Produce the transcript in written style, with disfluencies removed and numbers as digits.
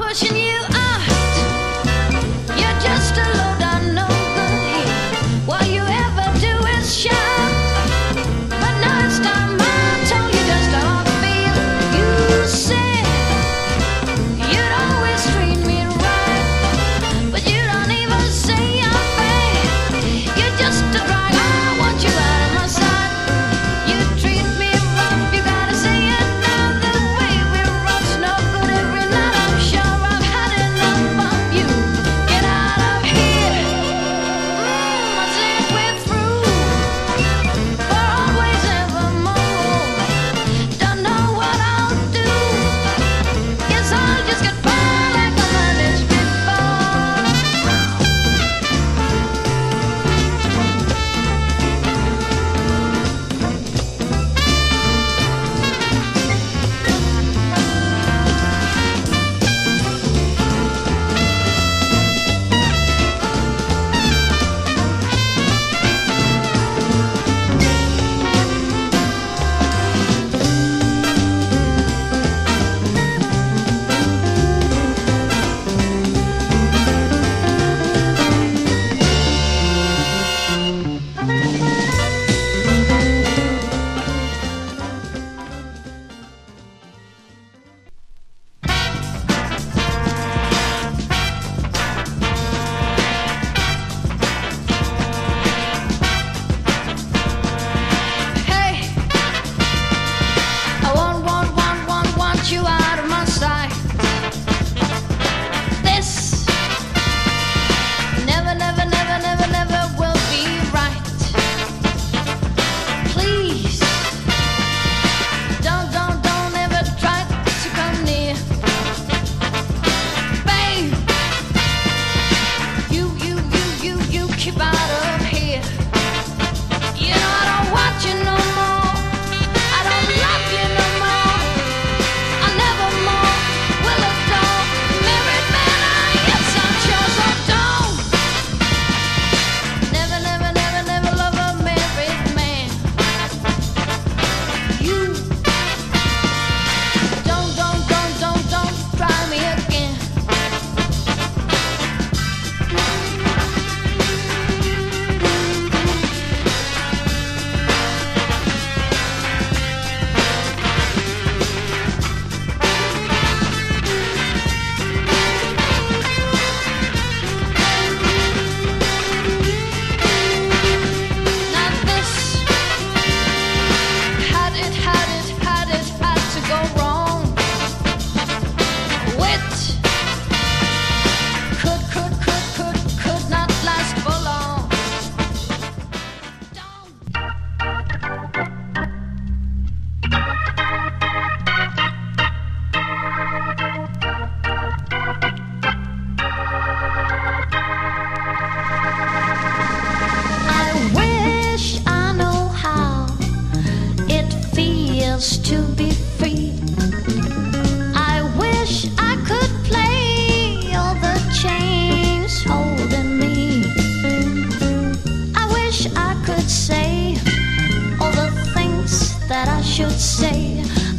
pushing you out. You're just a low down, no good here. All you ever do is shout. But now it's time I told you just how I feel. You said you'd always treat me right, but you don't even say I'm bad. You're just a drag. I want you out of my sight. You treat me rough. You gotta say it now. The way we rough's no good every night. I'm sure I've had enough of you. Get out of here. I said we're through for always evermore. Don't know what I'll do. Guess I'll just get by like I managed before. Hey, I want you out of my sight. This never will be right. Please, don't ever try to come near. Babe, you keep out of here. You know I don't want you no more. I don't love you no more. I never more will adore married man. Yes, I'm sure. So don't never love a married man. You don't try me again. Now this had to go wrong. Wit could not last for long. Don't. I wish I know how it feels to be free. I wish I could play all the chains holding me. I wish I could say all the things that I should say.